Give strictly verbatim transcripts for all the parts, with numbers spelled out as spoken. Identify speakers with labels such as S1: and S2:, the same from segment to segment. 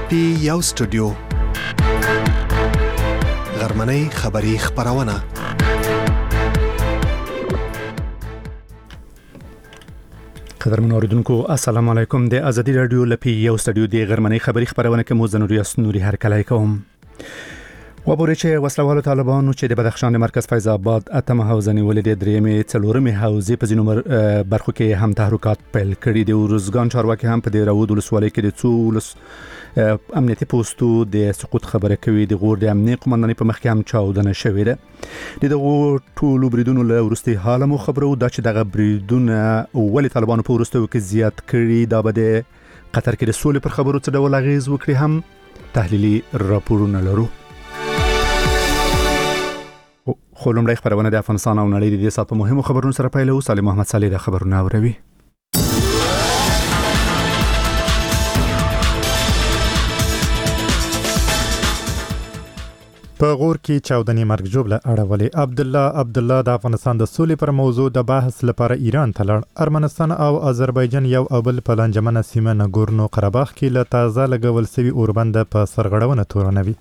S1: پی یو سټوډیو غرمنۍ خبری خبرونه قدرمن اوریدونکو السلام علیکم د ازادي رادیو لپی یو سټوډیو د غرمنۍ خبری خبرونه کې مو زنوري اسنوري هر کله کوم وبوري چې وسلوالو طالبانو چې د بدخشان د مرکز فیض آباد اتمه حوزه نیولې د درېمې څلورمې حوزې په ځینو برخو کې هم تحرکات پیل کړي دي. ورزګان چارواکي هم په دې راود ولسوالۍ کې د څو امنیتي پوسټو د سقوط خبره کوي. د غور د امنیتي قومندانۍ په مخ کې هم چاودنه شوې ده. د دغو ټولو بریدونو له وروستي حال مو خبرو دا چې دغه بریدونه ولې طالبانو په وروستیو کې زیات کړي، دا به د قطر کې د سولې پر خبرو څه ډول اغیز وکړي هم تحلیلي راپورونه لرو. خو لومړی خبرونه د افغانستان او نړۍ د دې سات په مهمو خبرونو سره پیلو. سالم محمد صالح د خبرونه اوروي.
S2: په غور کې چاودنې مرګ ژوبله اړولې. عبد الله عبد الله د افغانستان د سولې پر موضوع د بحث لپاره ایران ته لاړ. ارمنستان او آذربایجان یو او بل په لنجمنه سیمه نګورنو قرهباغ کې له تازه لګول سوي اوربند په سرغړونه تورنوي.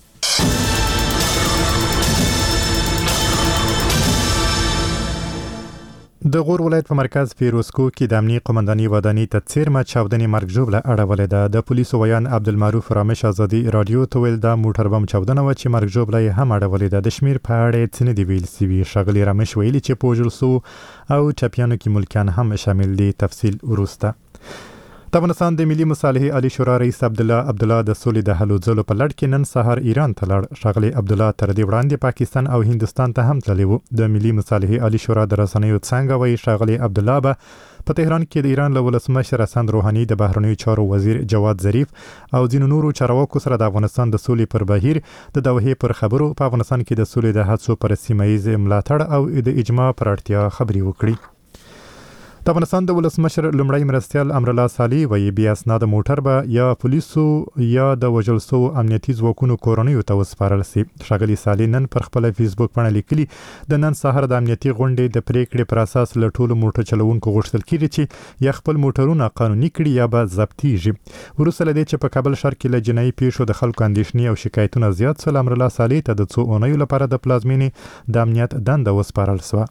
S2: د غور ولایت په مرکز فیروزکو کې د امنیتي قومندانۍ ودانۍ ته څیرمه چاودنې مرګ ژوبله اړولې ده. د پولیسو ویان عبدالمعروف رامش ازادي رادیو ته ویل دا موټر بم چاودنه و چې مرګ ژوبله یې هم اړولې ده. د شمیر په اړه څه نه دی ویل سوي. ښاغلي رامش ویلي چې په وژل سو او ټپیانو کې ملکیان هم شامل دي. تفصیل وروسته. د افغانستان د ملي مصالحې عالی شورا رئیس عبد الله عبد الله د سولې د هلو ځلو په لړ کې نن سهار ایران ته لاړ. ښاغلي عبد الله تر دې وړاندې پاکستان او هندستان ته هم تللی و. د ملي مصالحې عالی شورا د رسنیو څنګه وایي ښاغلي عبد الله به په تهران کې د ایران له ولسمشر حسن روحاني، د بهرنیو چارو وزیر جواد ظریف او ځینو نورو چارواکو سره د افغانستان د سولې پر بهیر د دوحې پر خبرو په افغانستان کې د سولې د هڅو پر سیمه ییز ملاتړ او د اجماع پر اړتیا خبرې وکړي. د افغانستان د ولسمشر لومړی مرستیال امرالله صالح وایي بیا اسناد موټر به یا پولیسو یا د وژل شوو امنیتي ځواکونو کورنیو ته وسپارل شي. ښاغلي صالح نن پر خپل فیسبوک باندې لیکلي د نن سهار د امنیتي غونډې د پریکړې پر اساس له ټولو موټر چلوونکو غوښتل کیږي چې یا خپل موټرونه قانوني کړي یا به ضبطیږي. وروسته له دې چې په کابل ښار کې له جنایي پیښو د خلکو اندېښنې او شکایتونه زیات شول، امرالله صالح ته د څو اونیو لپاره د پلازمینې د امنیت دنده وسپارل شوه.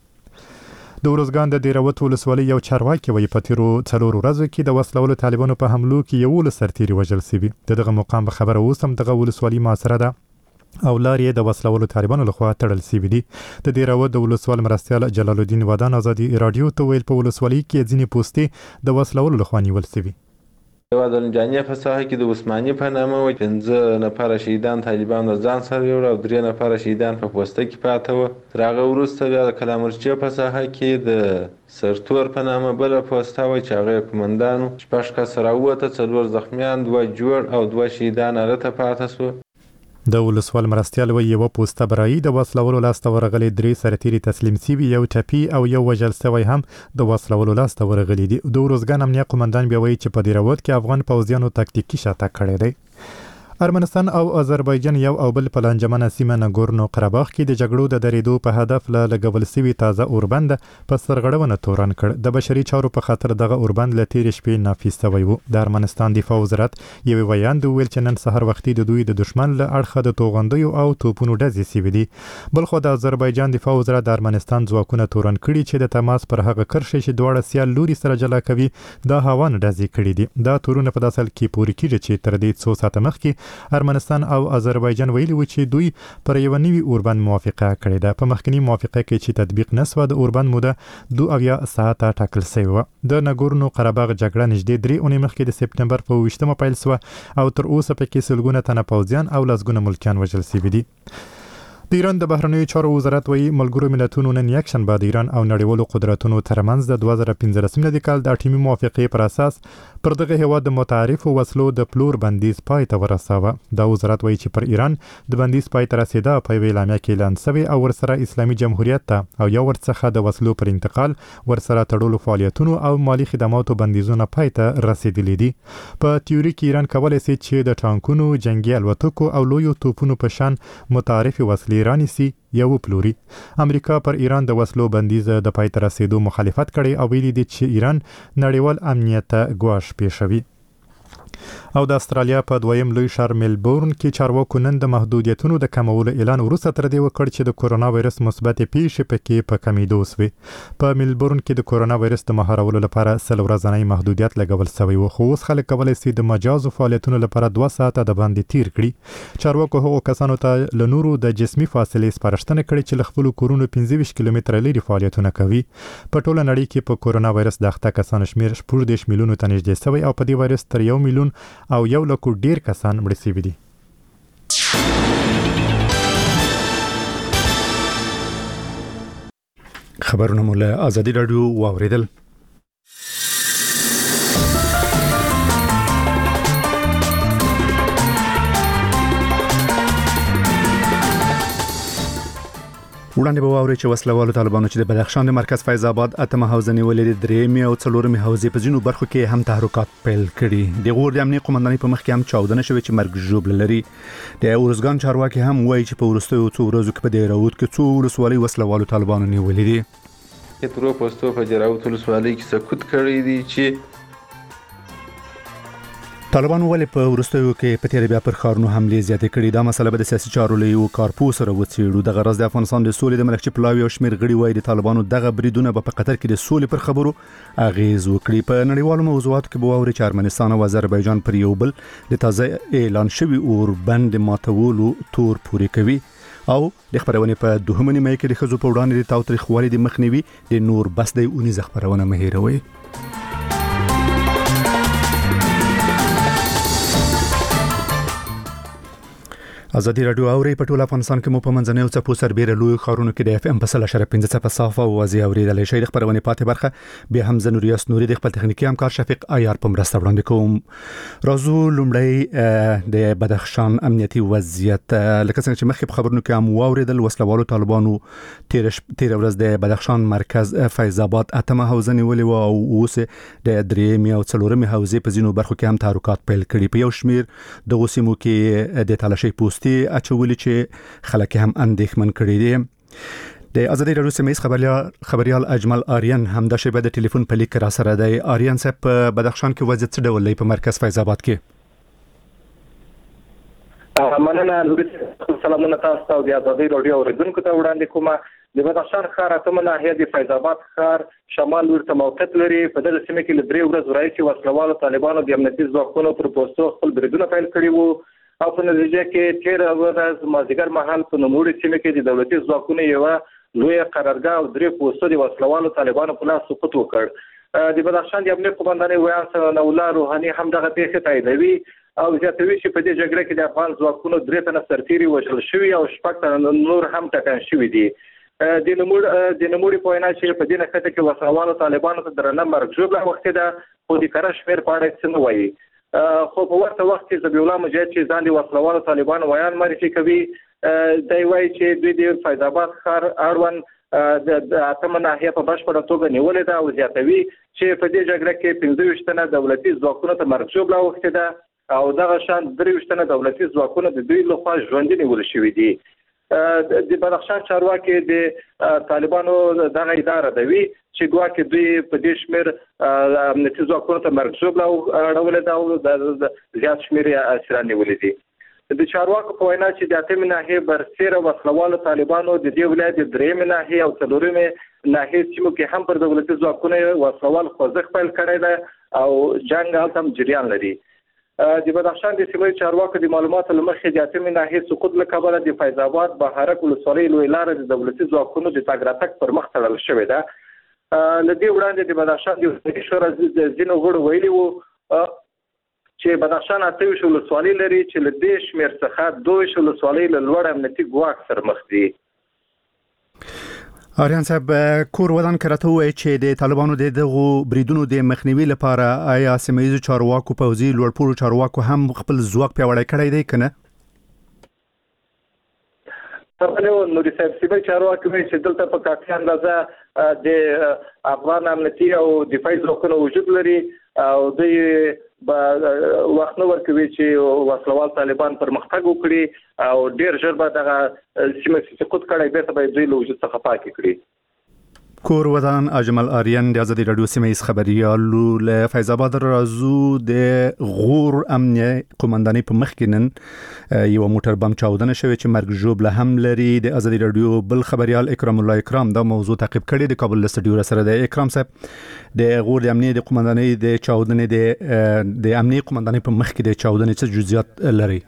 S2: د ورزګان د دیروت ولسوالۍ یو چارواکي وایي په تیرو څلورو ورځو کې د وسلوالو طالبانو په حملو کې یولس سرتیري وژل شوي. د دغه مقام په خبره اوس هم دغه ولسوالۍ محاصره ده او لارې د وسلوالو طالبانو لخوا تړل شوي دي. د دیروت د ولسوال مرستیال جلال الدین ودان ازادي رادیو ته ویل په ولسوالۍ کې ځینې پوستې د وسلوالو لخوا نیول شوي.
S3: یو د لنجانیه په ساحه کې د عثماني په نامه وي پنځه نفره شهیدان طالبان د ځان سره یوړ او درې نفره شهیدان په پوسته کې پاته و. تر هغه وروسته بیا د کلامرچې په ساحه کې د سرتور په نامه بله پوسته وي چې هغه یې قومندانو شپږ کسه راووته، څلور زخمیان، دوه جوړ او دوه شهیدان هلته پاته سوه.
S2: د ولسوال مرستیال وایي یوه پوسته برایي د وسلوالو لاسته ورغلي، درې سرتیري تسلیم سوي، یو ټپي او یو وژل سوی هم د وسلوالو لاسته ورغلي دي. د ورزګان امنیه قومندان بیا وایي چې په دې راوت کې افغان پوځیانو تکتیکي شاتګ کړی دی. ارمنستان او آذربایجان یو او بل په لنجمنه سیمه نګورنو قرهباغ کې د جګړو د درېدو په هدف له لګول سوي تازه اوربند په سرغړونه تورن کړ. د بشري چارو په خاطر دغه اوربند له تېرې شپې نافذ سوی و. د ارمنستان دفاع وزارت یوې ویاند وویل چې نن سهار وختي د دوی د دشمن له اړخه د توغندیو او توپونو ډزې سوي دي. بلخو د آذربایجان دفاع وزارت د ارمنستان ځواکونه تورن کړي چې د تماس پر هغه کرښې چې دواړه سیال لوري سره جلا کوي دا هاوان ډزې کړي دي. دا تورونه په داسې حال کې پورې کیږي چې تر دې څو ساعته مخکې ارمنستان او آذربایجان ویلي و چې دوی پر یو نوي اوربند موافقه کړې ده. په مخکنی موافقه کې چې تطبیق نسوه د اوربند موده دوه اویا ساعته ټاکل شوې وه. د نګورنو قرهباغ جګړه نږدې درې اونۍ مخکې د سپتمبر په اوویشتمه پیل شوه او تر اوسه پکې سلګونه تنه پوځیان او لسګونه ملکیان وژل شوي دي. د ایران د بهرنیو چارو وزارت وایي ملګرو ملتونو نن یکشنبه د ایران او نړیوالو قدرتونو ترمنځ د دوه زره پنځلسم کال د اټومي موافقې پر اساس پر دغه هیواد د متعارفو وسلو د پلور بندیز پای ته ورساوه. دا وزارت وایي چې پر ایران د بندیز پای ته رسیدا په یوې اعلامیه کې اعلان شوی او ورسره اسلامي جمهوریت ته او یو ورڅخه د وسلو پر انتقال، ورسره تړلو فعالیتونو او مالی خدماتو بندیزونه پای ته رسیدلي دي. په تیوري کې ایران کولی شي چې د ټانکونو، جنگي الوتکو او لویو توپونو په شان متعارفې وسلې رانیسي یا وپلوري. امریکا پر ایران د وسلو بندیز د پای ته رسیدو مخالفت کړي او ویلي دي چې ایران نړیوال امنیت ته ګواښ پیښوي. او د استرالیا په دویم لوی ښار ملبورن کې چارواکو نن د محدودیتونو د کمولو اعلان وروسته تر دې وکړ چې د کورونا وایرس مثبت پیښې پکې په کمیدو وسوي. په ملبورن کې د کورونا وایرس د مهارولو لپاره سل ورځنی محدودیت لګول شوی و، خو اوس خلک کولی شي د مجازو فعالیتونو لپاره دوه ساعته د باندې تیر کړي. چارواکو هغو کسانو ته له نورو د جسمي فاصلې سپارښتنه کړې چې له خپلو کورونو پنځه ویشت کیلومتره لرې فعالیتونه کوي. په ټوله نړۍ کې په کورونا وایرس د اخته کسانو شمېر شپږ دېرش میلیونو ته نږدې شوی او په دې وایرس تر یو میلیون او یو لکو ډیر کسان مړه شوي دي.
S1: خبرونه مو له آزادي رادیو واوریدل. وړاندې به واورئ چې وسلوالو طالبانو چې د بدخشان د مرکز فیض آباد اتمه حوزه نیولې د درېیمې او څلورمې حوزې په ځینو برخو کې هم تحرکات پیل کړي. د غور د امنیت قومندانۍ په مخ کې هم چاودنه شوې چې مرګ ژوبله لري. د ارزګان چارواکي هم وایي چې په وروستیو څو ورځو کې په دې راوت کې څو ولسوالۍ وسلوالو طالبانو نیولې دي.
S3: تر پوسټو په جراوت ولسوالۍ کې سکوت کړی دی چې
S1: طالبانو ولې په وروستیو کې په تیر بیا پر ښارونو حملې زیاتې کړي. دا مسله به د سیاسي چارو له یو کارپوه سره وڅېړو. دغه راز د افغانستان د سولې د ملکچې پلاوي او شمېر غړي وایي د طالبانو دغه بریدونه به په قطر کې د سولې پر خبرو اغیز وکړي. په نړیوالو موضوعاتو کې به واورئ چې ارمنستان او آذربایجان پر یو بل د تازه اعلان شوي اوربند ماتولو تور پورې کوي او د خبرونې په دوهمه نیمه کې د ښځو په وړاندې د تاوتریخوالي د مخنیوي د نور بس د اونیزه خبرونه مه هېروئ. آزادي رادیو اوري په ټول افغانستان کې مو په منځنیو څپو سربېره لوی ښارونو کې د اف ام په سل اشاریه پنځه څپه صافه او واضح اوریدلای شئ. د خبرونې پاتې برخه بیا هم زه نوریاس نوري د خپل تخنیکي همکار شفیق عیار په مرسته وړاندې کوم. راځو لومړی د بدخشان امنیتي وضعیت. لکه څنګه چې مخکې په خبرونو کې هم واوریدل، وسلوالو طالبانو تیر تیر ورځ د بدخشان مرکز فیض آباد اتمه حوزه نیولې و او اوس د درېیمې او څلورمې حوزې په ځینو برخو کې هم تحرکات پیل کړي. په یو شمېر دغو سیمو کې د تالاشۍ پوسټ اچولې چې خلک هم اندېښمن کړي دي. د آزادي رادیو سیمه‌ایز خبريال خبريال اجمل آریان هم د شیبه د ټلیفون په لیک را سره دی. آریان صاحب په بدخشان کې وضعیت څه ډول دی په مرکز فیض آباد کې؟
S4: مننه. سلامونه تاسو ته د آزادي رادیو اوریدونکو ته وړاندې کوم. د بدخشان ښار اتمه ناحیه د فیض آباد ښار شمال ورته موقعیت لري. په دغه سیمه کې له درې ورځې راهیسې وسلوالو طالبانو د امنیتي ځواکونو پر پوسټو خپل بریدونه پیل کړي وو او په نتیجه کې تیر ورځ مازدیګر مهال په نوموړي سیمه کې د دولتي ځواکونو یو لوی قرارګاه او درې پوسټو د وسلوالو طالبانو په لاس سقوط وکړ. د بدخشان د امنیت قومندانۍ ویان ثنا الله روحاني هم دغه پیښه تاییدوي او زیاتوي چې په دې جګړه کې د افغان ځواکونو درې تنه سرتیري وژل شوي او شپږ تنه نور هم ټکان شوي دي. د نوموړي د نوموړي په وینا چې په دې نښته کې وسلوالو طالبانو ته درنه مرګ ژوبله وخت ده خو د کره شمېر په اړه څه نه وایي. خو په ورته وخت کې ذبیح الله مجاهد چې ځان د وسلوالو طالبانو ویان معرفي کوي دی وایي چې دوی د فیض آباد ښار اړوند د اتمه ناحیه په بشپړه توګه نیولې ده او زیاتوي چې په دې جګړه کې پنځه ویشت تنه دولتي ځواکونو ته مرګ ژوبله اوښتې ده او دغه شان درې ویشت تنه دولتي ځواکونه د دوی لخوا ژوندي نیول شوي دي. د بدخشان چارواکي د طالبانو دغه اداره دوي چې ګواکې دوی په دې شمېر امنیتي ځواکونو ته مرګ ژوبله اړولې ده او د زیات شمېر یې اسیران نیولي دي. د چارواکو په وینا چې د اتمې ناحیې برسېره وسلوالو طالبانو د دې ولایت د درېیمې ناحیې او څلورمې ناحیې سیمو کې هم پر دولتي ځواکونو وسلوال خوځښت پیل کړی دی او جنګ هلته هم جریان لري. د بدخشان د سیمې چارواکو د معلوماتو له مخې د اتمې ناحیې سقوط له کبله د فیض آباد بهارک ولسوالۍ لوی لاره د دولتي ځواکونو د تګ راتګ پر مخ تړل شوې ده. له دې وړاندې د بدخشان د ولسمشر شورا د ځینو غړو ویلي وو چې بدخشان اته ویشت ولسوالۍ لري چې له دې شمېر څخه دوه ویشت ولسوالۍ له لوړ امنیتي ګواښ سره مخ دي.
S1: آریان صاحب کور ودان کرته وای چې د طالبانو د دغو بریدونو د مخنیوي لپاره آیا سیمه‌ایزو چارواکو پوځي لوړپوړو چارواکو هم خپل ځواک پیاوړی کړی دی کنه؟
S4: طبعا نو د سیمه‌ایزو چارواکو چې دلته په کافي اندازه د افغان امنیتي او دفاعي ځواکونو وجود لري او د وخت نو ورکوي چې وسلوال طالبان پرمختګ وکړي او ډیر ژر به دغه سیمه سقوط کړي به ته دوی له وجود څخه پاک کړي.
S1: کور ودان اجمل آریان د ازادي رادیو سیمه خبريالو له فیض آباد رازو د غور امنیه قومنداني په مخ کې نن یو موټر بم چاودنه شوی چې مرګ جوړ له هم لري. د ازادي رادیو بل خبريال اکرام الله اکرام دا موضوع تعقیب کړي د کابل استودیو سره. د اکرام صاحب د غور د امنیه د قومنداني د چاودنې د د امنیه قومنداني په مخ کې د چاودنې څه جزئیات لري؟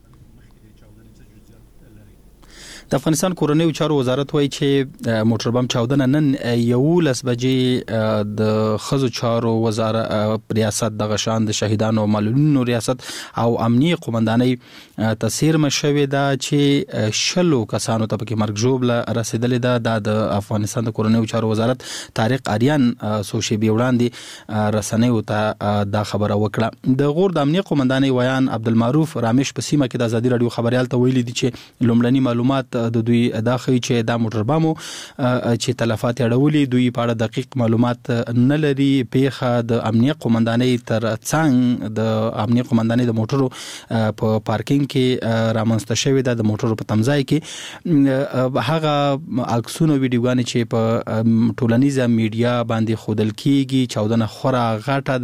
S5: د افغانستان کورنیو چارو وزارت وایي چې موټر بم چاودنه نن یولس بجې د خزو چارو وزارت ریاست د غشان د شهیدانو او معلولینو ریاست او امنیه قومنداني تسهیر مشوي دا چې شلو کسانو ته پکې مرګ جوړ رسیدلې ده. د افغانستان د کورنیو چارو وزارت طارق آریان سوشي بیوړاندې رسنیو ته دا خبره وکړه. د غور د امنیه قومنداني ویان عبدالمعروف رامش په سیمه کې د ازادي رادیو خبريال ته ویلي دي چې لومړني معلومات د دوی داخلي چې دا موټر بمو چې تلفات اړولې دوی په اړه دقیق معلومات نه لري. پیخه د امنیه قومنداني تر څنګ د امنیه قومنداني د موټرو په پارکینګ کې رامنځته شوی ده. د موټرو په تمځای کې هغه عکسونه ویډیوګانې چې په ټولنیزه میډیا باندې خودل کیږي چاودنه خورا غټه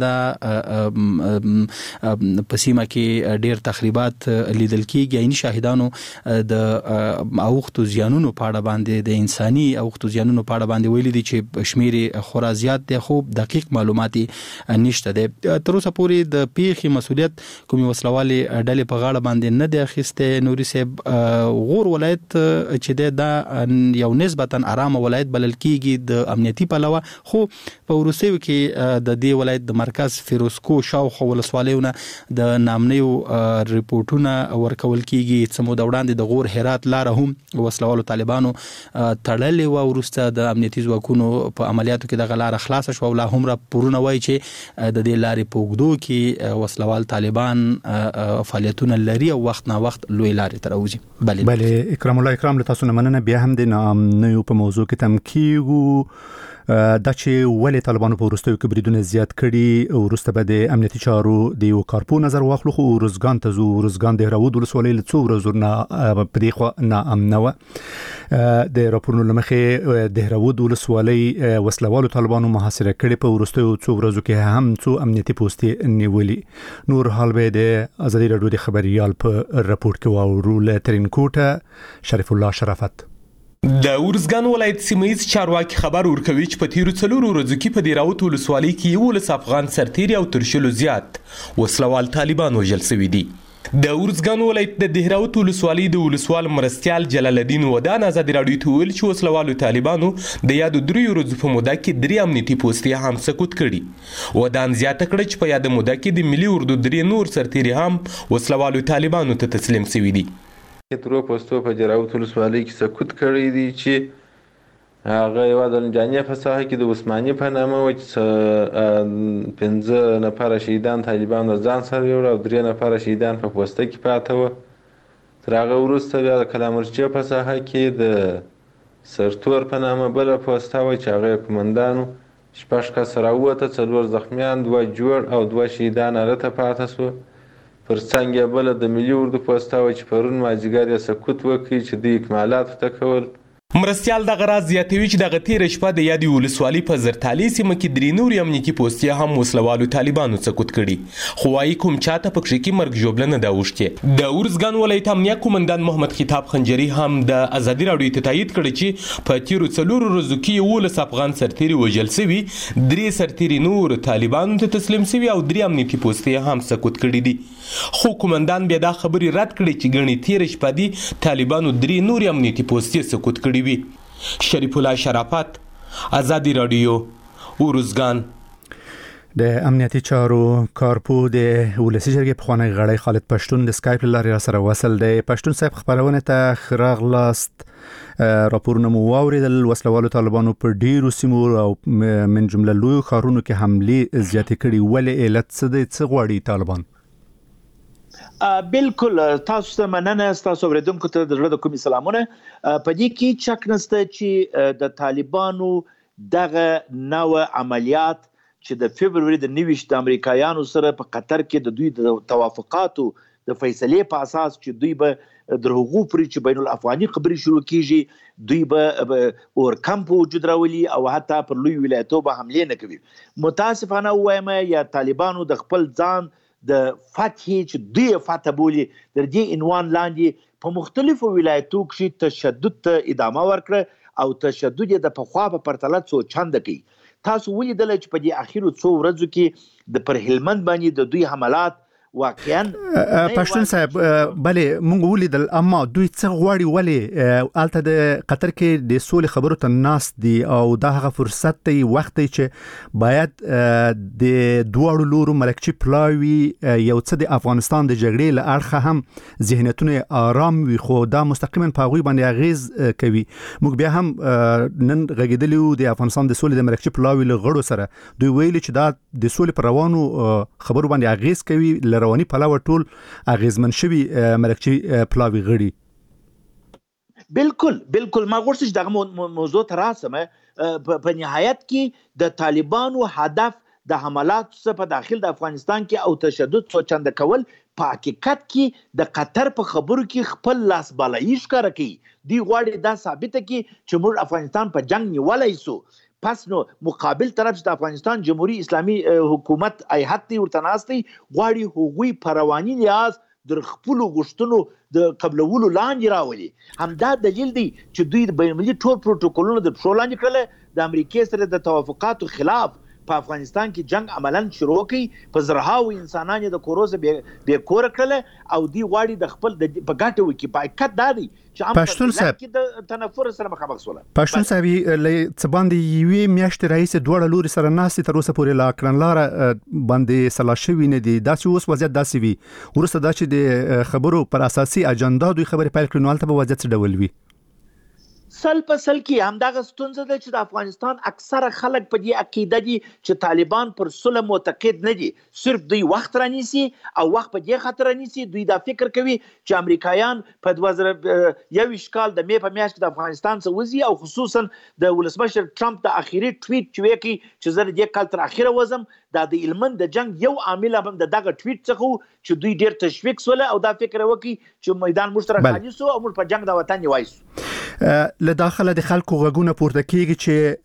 S5: ده. په سیمه کې ډیر تخریبات لیدل کیږي. عین شاهدانو د اوختو زیانونو په اړه باندې د انساني اوختو زیانونو په اړه باندې ویلي دي چې شمیر خورا زیات دي خو دقیق معلومات نشته دي. تر اوسه پورې د پیښې مسولیت کومي وسلوالي ډلې په غاړه باندې نه دی اخیسته. نوري صاحب غور ولایت چې د یو نسبتا آرام ولایت بلل کیږي د امنیتي پلوه خو په ورسېو کې د دې ولایت د مرکز فیروزکو شاوخوا ولسوالیونه د نامنیو ریپورتونه ورکول کیږي. سمو د وړاندې د غور هرات لار هم وسلوالو طالبانو تړلې و. ورسته د امنیتي ځواکونو په عملیاتو کې د غلار خلاص شو. لا هم را پورونه وای چې د دې لارې په وګدو کې وسلوال طالبان فعالیتونه لري او وخت نه وخت لوی لارې تر اوځي.
S1: بله بله اکرام الله اکرام له تاسو نه مننه. بیا هم د نامنیو په موضوع کې تم کیږو دا چې ولې طالبانو په وروستیو کې بریدونه زیات کړي. وروسته به د امنیتي چارو د یو کارپو نظر واخلو خو ورزګان ته زو ورزګان د هراود ولسوالۍ له څو ورځو نه په دې خوا نه امن و. د راپورونو لمخې د هراود ولسوالۍ وسلوالو طالبانو محاصره کړي. په وروستیو څو ورځو کې هم څو امنیتي پوستې نیولي. نور حال به د ازادي رادیو د خبريال په راپور کې واورو. له ترینکوټه شریف الله شرافت.
S6: د ورزګان ولایت سیمه‌یز چارواکي خبر ورکوي چې په تیرو څلورو ورځو کې په دیراوت ولسوالۍ کې یولس افغان سرتیري او تر شلو زیات وسلوال طالبان وژل شوي دي. د ورزګان ولایت د دیراوت ولسوالۍ د ولسوال مرستیال جلال الدین ودان ازادي رادیو ته ویل چې وسلوالو طالبانو د یادو دریو ورځو په موده کې درې امنیتي پوستې هم سقوط کړي. ودان زیاته کړه چې په یاد موده کې د ملي اردو درې نور سرتیري هم وسلوالو طالبانو ته تسلیم شوي دي.
S3: ترو پوسټو په جراوت ولسوالۍ کې سقوط کړی دي چې هغه یو د جانیه په ساحه کې د عثماني په نامه و چې پنځه نفر شهیدان طالبان ځان سره یو او درې نفر شهیدان په پوسټه کې پاته و. تر هغه وروسته بیا د کلامرچې په ساحه کې د سرتور په نامه بل پوسټه و چې هغه کمانډانو شپږ کس راووته، څلور زخمیان، دوه جوړ او دوه شهیدان هلته پاته شو. پر څنګ بل د ملي اردو پوسټه و چې پرون مازدیګر یې سقوط وکړي چې د اکمالات ته کول.
S6: مرستیال دغه راز زیاتوي چې دغه تیره شپه د یادې ولسوالۍ په زرتالي سیمه کې درې نورې امنیتي پوستې هم وسلوالو طالبانو سقوط کړي خو وایي کوم چاته پکښې کې مرګ ژوبله نه ده اوښتې. د ورزګان ولایت امنیه قومندان محمد خطاب خنجري هم د ازادي رادیو ته تایید کړی چې په تیرو څلورو ورځو کې یولس افغان سرتیري وژل شوي، درې سرتیري نور طالبانو ته تسلیم شوي او درې امنیتي پوستې هم سقوط کړي دي. خو قومندان بیا دا خبرې رد کړي چې ګڼې تیره شپه دي طالبانو درې نورې امنیتي پوستې سقوط کړي وي. شریف الله شرافت، ازادي رادیو، ورزګان.
S1: د امنیتي چارو کارپو د ولسی جرګې پخوانی غړی خالد پښتون د سکایپ لارې سره وصل دی. پښتون صاحب خبرونه ته خراغلاست. راپورونه مو واوریدل وسلوالو طالبانو په ډیرو سیمو او من جمله لوی ښارونو کې حملې زیاتې کړي. ولې علت څه دی؟ څه غواړي طالبان؟
S7: بالکل تاسو ته مننه. تاسو اوریدونکو ته د زړه کومي سلامونه. په دې کې شک نشته چې د طالبانو دغه نوې عملیات چې د فبرवरी د نويشت امریکایانو سره په قطر کې د دوی د توافقاتو د فیصلې په اساس چې دوی به در هغو پورې چې بین الافغاني خبرې شروع کیږي دوی به اور کمپ وجود راولي او حتی پر لوی ولایتو به حمله نه کوي. متاسفانه وایم یا طالبانو د خپل ځان د فتح چې دوی فتح بولي در دې عنوان لاندې په مختلفو ولایتو کې تشدد ته ادامه ورکړه او تشدد د پخوا په پرتله څو چنده کوي. تاسو ولیدل چې په دې اخیرو څو ورځو کې د پر هلمند باندې د دوی حملات واقعا
S1: پښتون صاحب بلې مونږ ولیدل اما دوی څه غواړي ولې الته د قطر کې د سولې خبرو ته ناس دي او دا هغه فرصت دی وخت دی چې باید د دوړو لورو ملکچی پلاوي یو څه د افغانستان د جګړې له اړخه هم ذهنیتونه آرام وي خو دا مستقیما په غوي باندې اغیز کوي. موږ بیا هم نن غږیدلیو د افغانستان د سولې د ملکچی پلاوي له غړو سره دوی ویلي چې دا د سولې پر روانو خبرو باندې اغیز کوي رواني پلاوه ټول اغیزمن شوی ملکچی پلاوی غړي.
S7: بالکل بالکل ما غوښتل چې دغه موضوع ته راسم. په نهایت کې د طالبانو هدف د حملات څخه په داخل د افغانستان کې او تشدد څو چنده کول په حقیقت کې د قطر په خبرو کې خپل لاس بالایي ښکاره کوي. دی غواړي دا ثابته کړي چې موږ افغانستان په جنگ نیولای سو. پس نو مقابل طرف چې د افغانستان جمهوریت اسلامي حکومت ایهات دی ورته ناستي غواړي هغوی په رواني لحاظ در خپل غشتنو د قبلولو لاندې راولي. همدا دلیل دی چې دوی د بین المللي ټول پروتوکولونو د پښو لاندې کړل د امریکای سره د توافقاتو خلاف په افغانستان کې جنگ عملاً شروع کړي په زرهاو انسانان د کوروز به کور کړل او دی غواړي د خپل د بغاټو کې پایکټ دادي چې
S1: پښتون صاحب
S7: د تنفر سره مخامخ سول.
S1: پښتون صاحب لې څباندې یوې میاشتې رئیس دوړ لوري سره ناسي تر اوسه پورې لا کړنلار باندې سلاشوي نه دي داسې اوس وضعیت داسې وي ورسته دا چې د خبرو پر اساسي اجنډا دوی خبرې پیل کړي نو البته به وضعیت ډول وي.
S7: سل په سل کې همدغه ستونزه ده چې د افغانستان اکثره خلک په دې عقیده دي چې طالبان پر صلح معتقد نه دي. صرف دوی وخت رانیسي او وخت په دې خاطر رانیسي دوی دا فکر کوي چې امریکایان په دوه زره یوویشت کال د مې په میاشت کې د افغانستان څخه وځي او خصوصا د ولسمشر ټرمپ د اخیری ټویټ چې وکړي چې زه دې کال تر اخیره وزم دا د هلمند د جنگ یو عامل هم د دغه ټویټ څخه چې دوی ډیر تشویق سول او دا فکر وکړي چې میدان مشترک خالي سو او موږ په جنگ د وطن یوایسو.
S1: له داخله د خلکو غږونه پورته کیږي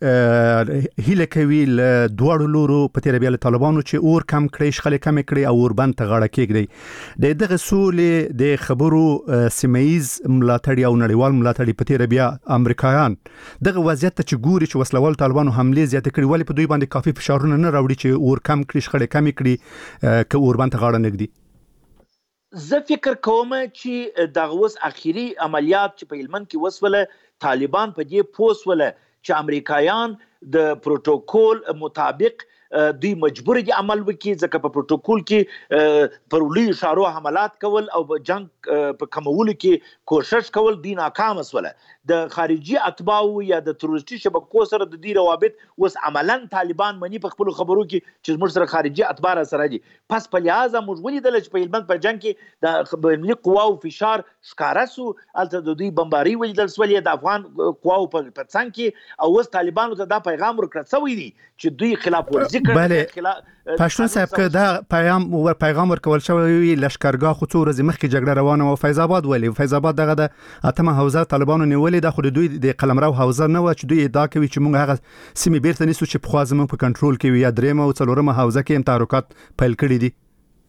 S1: چې هیله کوي له دوړو لورو په تیر بیا له طالبانو چې اور کم کړي شخړې کم کړي او اوربند ته غاړه کېږي. د دغه سولې د خبرو سیمایز ملاتړي او نړیوال ملاتړي په تیر بیا امریکایان دغه وضعیت ته چې ګوري چې وسلوال طالبانو حمله زیاته کړي ولې په دوی باندې کافي فشارونه نه راوړي چې اور کم کړي شخړې کم کړي که اوربند ته غاړه نږدي.
S7: زه فکر کوم چې دغه اوس اخیری عملیات چې په هلمند کې وسوله طالبان په دې پوسوله چې امریکایان د پروتوکول مطابق دوی مجبور دي عمل وکړي ځکه په پروتوکول کې پر لوی اشارو حملات کول او جنگ په کمولو کې کوشش کول دي ناکام وسوله. د خارجي اتباعو یا د تروریستي شبکو سره د دې روابط اوس عملاً طالبان مني په خپل خبرو کې چې موږ سره خارجي اتباع سره دي. پس په لحاظ موږ ولیدل چې په هلمند په جنگ کې د بین‌المللي قواو فشار ښکاره سو الته د دوی بمباري ولیدل سولې د افغان قواو په څنګ کې او اوس طالبانو ته دا پیغام ورکړ شوی دی چې دوی خلاف ورزي
S1: بله پښتون صاحب که دا پیغام ور پیغام ورکول شوی وي لشکرګاه خو څو ورځې مخکې جګړه روانه و فیض آباد ولې فیض آباد دغه د اتمه حوزه طالبانو نیولې د خو دوی د قلمرو حوزه نه و چې دوی ادعا کوي چې موږ هغه سیمې بیرته نیسو چې په خوا زموږ په کنټرول کې وي یا درېمه او څلورمه حوزه کې هم تحرکات پیل کړي دي.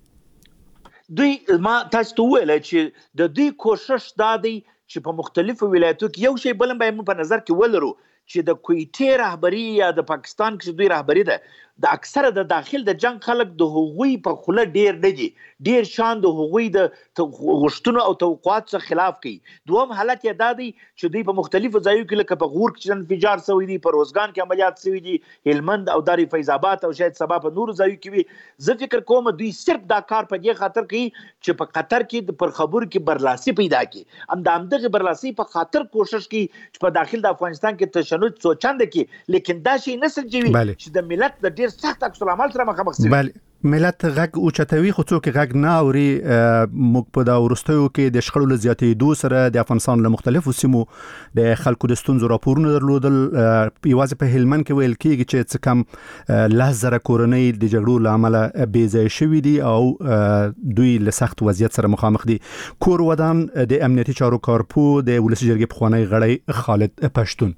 S7: دوی ما تاسو ته ویل چې د دوی کوشش دا دی چې په مختلفو ولایتو کې یو شی بلم به په نظر کې ولرو چې د کویټې رهبری یا د پاکستان کې دوی رهبری ده د اکثره د داخل د جنگ خلک د هغوی په خوله ډیر نه دي ډیر شان د هغوی د غوښتنو او توقعات څخه خلاف کوي. دوم حالت یې دا دی چې دوی په مختلفو ځایو کې لکه په غور کې انفجار شوی دی په روزګان کې عملیات شوی دي هلمند او داری فیض آباد او شاید سبا په نور ځایو کې وي. زه فکر کوم دوی صرف دا کار په دې خاطر کوي چې په قطر کې پر خبرو کې برلاسي پیدا کړي ام د همدغه برلاسي په خاطر کوشش کوي چې په داخل د افغانستان کې تشنج سوچنده کې لیکن دا شی نه سنجوي چې د ملت د ډیر سخت عکس العمل سره مخامخ شي.
S1: بله ملت غږ اوچتوي خو څوک غږ نه اوري. موږ په دا ورستیو کې د شخړو لزیاتېدو سره د افغانستان له مختلفو سیمو د خلکو د ستونزو راپورونه درلودل. یوازې په هلمند کې ویل کېږي چې څه کم لس زره کورنۍ د جګړو له امله بې ځایه شوي دي او دوی له سخت وضعیت سره مخامخ دي. کور ودان د امنیتي چارو کارپو د ولسي جرګې پخوانی غړی خالد پښتون.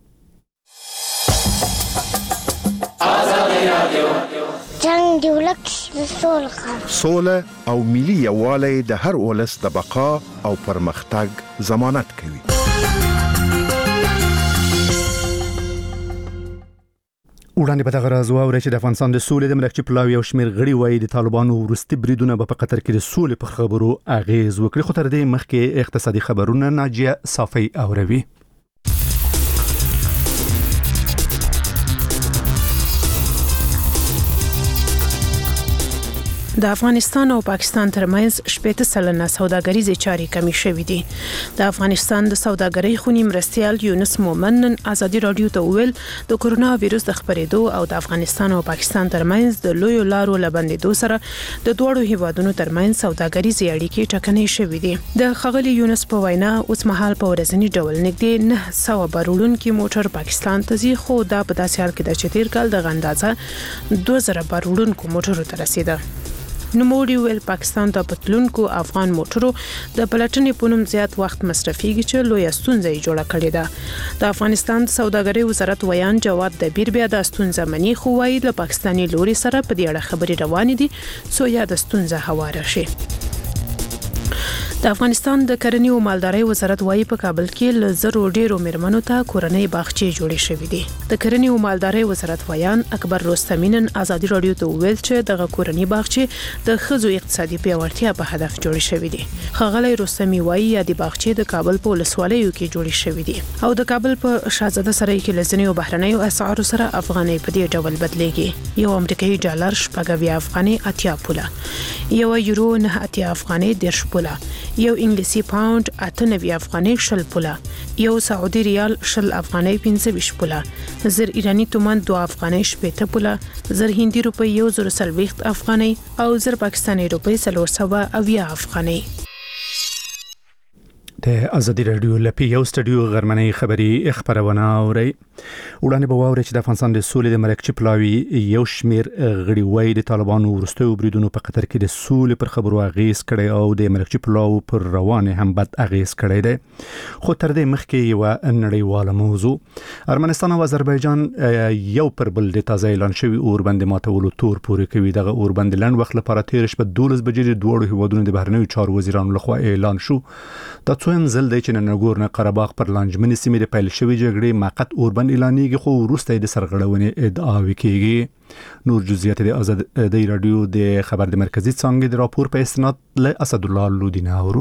S8: جنگ دی ولک سوله
S9: سوله او ملي یووالی د هر ولس د بقا او پرمختګ ضمانت کوي.
S1: وړاندې په دغه راز واورئ چې د افغانستان د سولې د مرکچي پلاوي او شمیر غړي وایي د طالبانو وروستي بریدونه په قطر کې د سولې پر خبرو اغیز وکړي. خو تر دې مخکې اقتصادي خبرونه ناجیه صافی اوروي.
S10: د افغانستان او پاکستان ترمنځ شپږ سلنه سوداګریزې چارې کمی شوې دي. د افغانستان د سوداګرۍ خونی مرستیال یونس مومن نن ازادي رادیو ته ویل د کورونا وایروس د خپرېدو او د افغانستان او پاکستان ترمنځ د لوی لارو لبندېدو سره د دوړو هیوادونو ترمنځ سوداګریزې اړیکې ټکنۍ شوې دي. د خغلی یونس په وینا اوس مهال په ورځنی ډول نږدې نه سوه بارولونکي موټر پاکستان ته ځي، خو دا په داسې حال کې د چتیر کال د غندازه دوه زره بارولونکو موټرو ته رسیده. نوموړي ویل پاکستان ته پتلونکو افغان موټرو د پلټنې په نوم زیات وخت مصرفيږي چې لوی ستونزه یې جوړه کړې ده. د افغانستان سوداګرۍ وزارت ویان جواد دبیر بیا د ستونزه منی خو وايي له پاکستاني لوري سره په دې اړه خبرې روانې دي څو یا د ستونزه هواره شي. د افغانستان د کرنې او مالدارۍ وزارت وايي په کابل کې ل زرو ډیرو میرمنو ته کورنۍ باغچې جوړې شوې دي. د کرنې او مالدارۍ وزارت ویان اکبر رستمینن ازادي رادیو ته ویل چې دغه کورنۍ باغچې د ښځو اقتصادي پیاوړتیا په هدف جوړې شوې دي. خغلی رستمی وايي یا د باغچې د کابل په ولسوالیو کې جوړې شوې دي او د کابل په شاهزاده سرای کې لزنی او بهرنۍ اسعار سره افغانۍ په دې ډول بدلېږي. یو امریکایي ډالر شپږ افغانۍ اتیا پوله، یو یورو نه اتیا افغانۍ دیرش پوله، یو انګلیسي پاوند اته نوي افغانۍ شل پوله، یو سعودي ریال شل افغانۍ پنځه ویشت پوله، زر ایرانی تومان دوه افغانۍ شپېته پوله، زر هندي روپۍ یو زر څلوېښت افغانۍ او زر پاکستاني روپۍ څلور سوه اویا افغانۍ.
S1: د ازادي رادیو لپی یو سټډیو غرمنۍ خبری خبرونه اوري. وړاندې به واوري چې د افغانستان د سولې د مرکچي پلاوي یو شمیر غړي وایي د طالبانو ورستیو بریدونو په قطر کې د سولې پر خبرو اغیز کړي او د مرکچي پلاو پر روانه هم بد اغیز کړي دي. خو تر دې مخکې یو نړیواله موضوع ارمنستان او آذربایجان یو پر بل د تازه اعلان شوی اوربند ماتولو تور پورې کوي. دغه اوربند لن وخت لپاره تیر شپه دولس بجې د دوړو هیوادونو د بهرنیو چارو وزیرانو لخوا اعلان شو. دا څویم ځل دی چې نګورنه قرهباغ پر لانجمنې سیمې د پیل شوی جګړې موقت اوربند اعلانېږي خو وروسته د سرغړونې ادعاوې کېږي. نور جزئیات د ازادي رادیو د خبر د مرکزی څانګې د راپور په استناد له اسد الله لودینه اورو.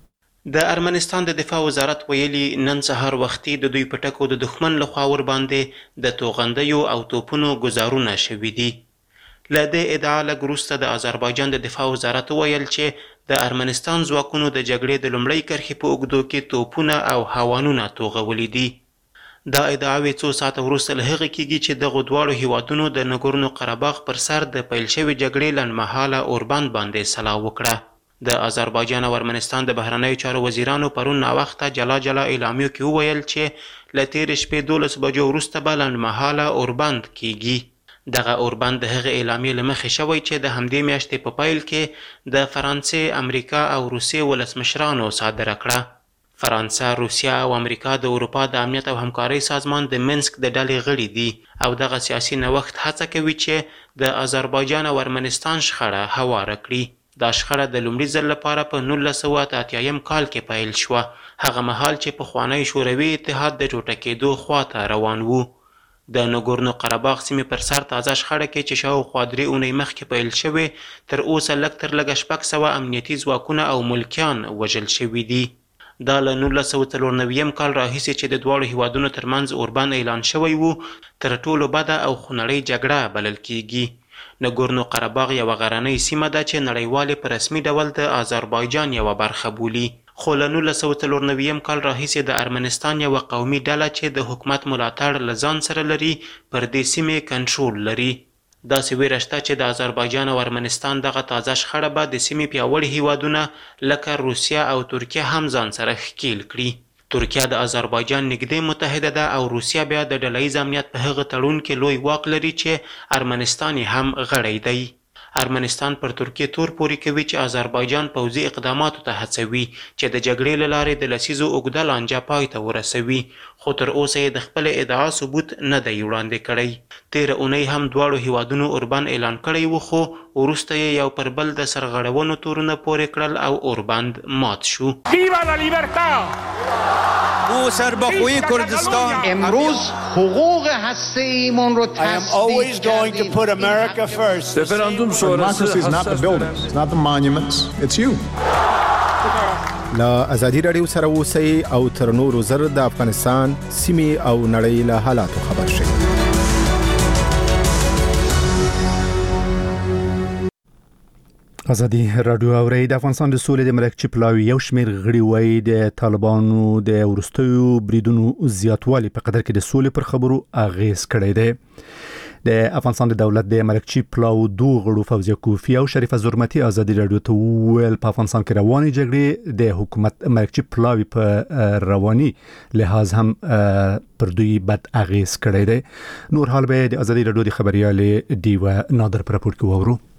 S11: د ارمنستان د دفاع وزارت ویلي نن سهار وختي د دوی پټکو د دښمن لخوا ور باندې د توغندیو او توپونو گزارونه شوي دي. له دې ادعا لږ وروسته د آذربایجان د دفاع وزارت ویل چې د ارمنستان ځواکونو د جګړې د لومړۍ کرښې په اوږدو کې توپونه او هاوانونه توغولي دي. دا ادعاوې څو ساعته وروسته له هغې کېږي چې دغو دواړو هیوادونو د نګورنو قرهباغ پر سر د پیل شوې جګړې لنډمهاله اوربند باندې سلا وکړه. د آذربایجان او ارمنستان د بهرنیو چارو وزیرانو پرون ناوخته جلا جلا اعلامیو کې وویل چې له تېرې شپې دولس بجو وروسته به لنډمهاله اوربند کېږي. دغه اوربند د هغې اعلامیې له مخې شوی چې د همدې میاشتې په پیل کې د فرانسې، امریکا او روسیې ولسمشرانو صادره کړه. فرانسه، روسیه او امریکا د اروپا د امنیت او همکارۍ سازمان د منسک د ډلې غړي دي او دغه سیاسي نوښت هڅه کوي چې د آذربایجان او ارمنستان شخړه هواره کړي. دا شخړه د لومړي ځل لپاره په نولس سوه اته اتیایم کال کې پیل شوه، هغه مهال چې پخوانی شوروي اتحاد د ټوټه کېدو خواته روان وو. د نګورنو قرهباغ سیمې پر سر تازه شخړه کې چې شاوخوا درې اونۍ مخکې پیل شوې تر اوسه لږ تر لږه شپږ سوه امنیتي ځواکونه او ملکیان وژل شوي دي. دا له نولس سوه څلور نوېم کال راهیسې چې د دواړو هیوادونو ترمنځ اوربند اعلان شوی وو تر ټولو بده او خونړۍ جګړه بلل کېږي. نګورنو قرهباغ یوه غرنۍ سیمه ده چې نړیوالې په رسمي ډول د آذربایجان یوه برخه بولي. خو له نولس سوه څلور نوېم کال راهیسې د ارمنستان یوه قومي ډله چې د حکومت ملاتړ له ځان سره لري پر دې سیمې کنټرول لري. داسې ویره شته چې د آذربایجان او ارمنستان دغه تازه شخړه به د سیمې پیاوړي هیوادونه لکه روسیه او ترکیه هم ځان سره ښکیل کړي. ترکیه د آذربایجان نږدې متحده ده او روسیه بیا د ډلهییز امنیت په هغه تړون کې لوی واک لري چې ارمنستان هم غړی دی. ارمنستان پر ترکیه تور پوري کوي چې آذربایجان پوځي اقداماتو ته هڅوي چې د جګړې له لارې د لسیزو اوږده لانجه پای ته ورسوي، خو تر اوسه یې د خپل ادعا ثبوت نه دی وړاندې کړی. تیره اونۍ هم دواړو هیوادونو اوربند اعلان کړی و، خو وروسته یې یو پر بل د سرغړونو تورونه پورې کړل او اوربند مات شو.
S12: او سربخوی کردستان
S13: امروز حقوق هسته ایمان رو
S12: تصدیق کردیم.
S13: رفراندوم
S14: Democracy is not the buildings, it's not the monuments, it's you.
S15: لا ازادي رادیو سره اوسئ او تر نورو زر د افغانستان سیمې او نړۍ له حالاتو خبر شئ.
S1: ازادي رادیو اوري د افغانستان د سولې د مرکچی پلاوی یو شمیر غړي وای د طالبانو د ورستیو بریدونو زیاتوالی په قدر کې د سولې پر خبرو اغیز کړی دی. د افغانستان د دولت د مرکچی پلاو دو غړو فوزیه کوفی او شریفه زرمتی ازادي رادیو ته ویل په افغانستان کې رواني جګړې د حکومت مرکچی پلاوی په رواني لحاظ هم پر دوی بد اغیز کړی دی. نور حال به د ازادي رادیو د خبريال دیوه نادر پر راپور کې وورو.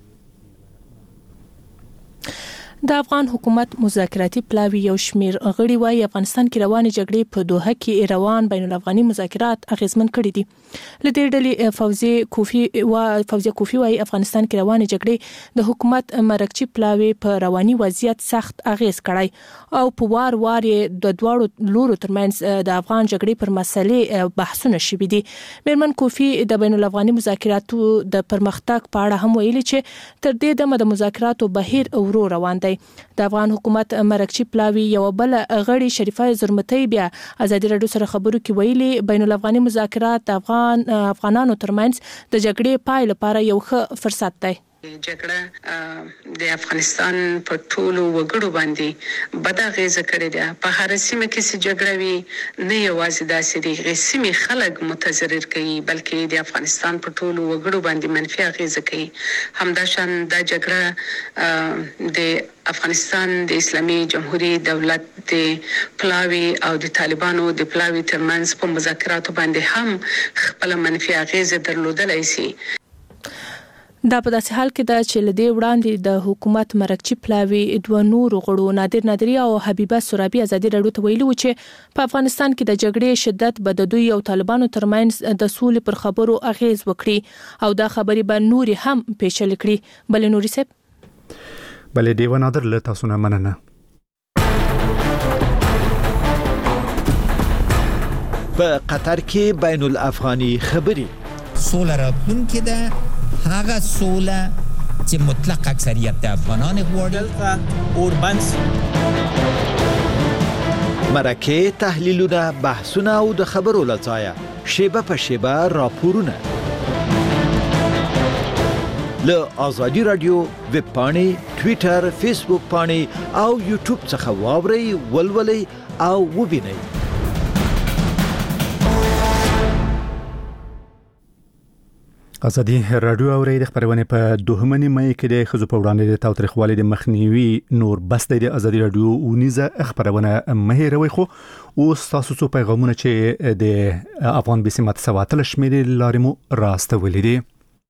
S10: د افغان حکومت مذاکراتي پلاوی یو شمیر غړي وايي افغانستان کې رواني جګړې په دوحه کې روان بین الافغاني مذاکرات اغیزمن کړي دي. لدې ډلې فوزي کوفی او فوزي کوفی وايي افغانستان کې رواني جګړې د حکومت مرکچی پلاوی په رواني وضعیت سخت اغیز کړی او په وار وار د دوړو لورو ترمنځ د افغان جګړې پر مسلې بحثونه شوي دي. میرمن کوفی د بین الافغاني مذاکراتو د پرمختګ په اړه هم ویلي چې تر دې دمه د مذاکراتو بهیر ورو روان دی. د افغان حکومت مرکچی پلاوی یو بل غړي شریفه زرمتی بیا ازادي رادیو سره خبرو کې ویلي بین الافغاني مذاکرات د افغان افغانانو ترمنځ د جګړې پای لپاره یو ښه فرصت دی.
S16: جګړه د افغانستان په ټولو وګړو باندې بد اغیزه کړې ده. په هر سیمه کې چې جګړه وي نه یوازې داسې دي سیمې خلک متضرر کوي بلکې د افغانستان په ټولو وګړو باندې منفي اغیزه کوي. همداشان دا جګړه د افغانستان د اسلامي جمهوریت دولت د پلاوی او د طالبانو د پلاوی ترمنځ په مذاکراتو باندې هم خپل منفي اغیزه درلودلای شي.
S10: دا په داسې حال کې ده چې لدې وړاندې د حکومت مرکچی پلاوی دوه نور غړو نادر نادری او حبیبه سرابی ازادي رادیو ته ویلي و چې په افغانستان کې د جګړې شدت به د دوی او طالبانو ترمنځ د سولې پر خبرو اغیز وکړي او دا خبرې به نوري هم پیچلې کړي. بل نوري صاحب
S1: بلې دیوه نادر له تاسو نه مننه.
S7: په قطر کې بین الافغاني خبرې
S17: سوله راتلونکې ده هغه سوله چې مطلق اکثریت د افغانان غواړي.
S7: اوربنس مرکه تحلیلونه بحثونه او د خبرو لځایه شیبه په شیبه راپورونه له ازادي رادیو ویب پاڼې ټوئیټر فیسبوک پاڼې او یوټیوب څخه واورئ ولولئ او وبینئ.
S1: ازادي رادیو اوري د خبرونه په دوهمنی مې کې د خزو په وړاندې د تاوتریخوالي د مخنیوي نور بس د ازادي رادیو ونیزه خبرونه مهیروي خو او تاسو څو پیغامونه چې د افغان بسمت سواتل شمیري لارمو راستولې دي.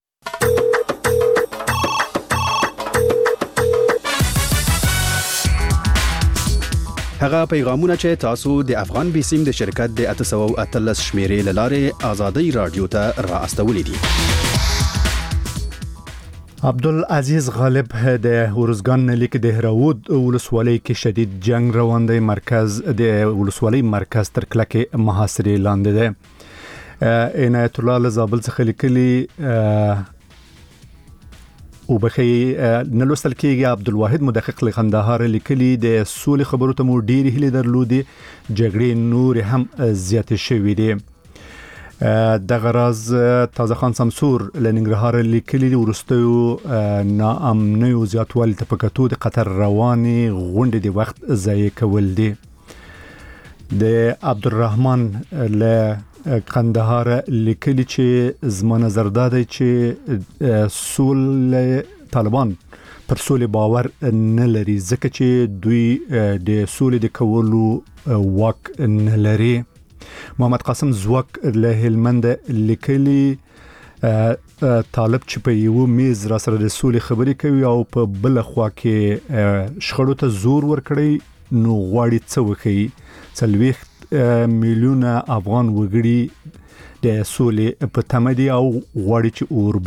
S18: هغه پیغامونه چې تاسو د افغان بسم د شرکت د اته سوه او اتلس شمیرې لاره ازادي رادیو ته راستولې دي.
S1: عبدالعزیز غالب د ورزګان لیک د هراود ولسوالۍ کې شدید جنگ روان دی. مرکز د ولسوالۍ مرکز تر کلکه محاصرې لاندې دی. عنایت الله زابل څخه لیکلي او بخي نلوستل کېږي. عبدالواحد مدقق لخندهار لیکلي د سولې خبرو ته مو ډېرې هیلې درلودې جګړې نور هم زیاتې شوې دي. د غراز تازه خان سمسور لننګرهار لیکلي ورستیو ناامنیو زیاتوالی ته په کتو د قطر رواني غونډې د وخت ضایع کول دي. د عبدالرحمن له قندهار لیکلی چې زما نظر دا دی چې سول طالبان پر سولې باور نه لري ځکه چې دوی د سولې د کولو واک نه لري. محمد قاسم زوک له هلمند لیکلی طالب چې په یو میز را سره د سولې خبرې کوي او په بل خوا کې شخړو ته زور ورکړي نو غواړي څه وکړي. څلوېښت میلیونه افغان وګړي د سولې په تمه دي او غواړي چې اور